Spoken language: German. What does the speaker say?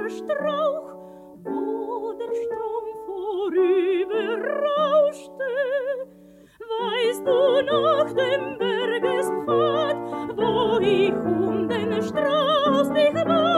der Strauch, wo der Strom vorüberrauschte. Weißt du noch dem Bergespfad, wo ich den Strauß dich war?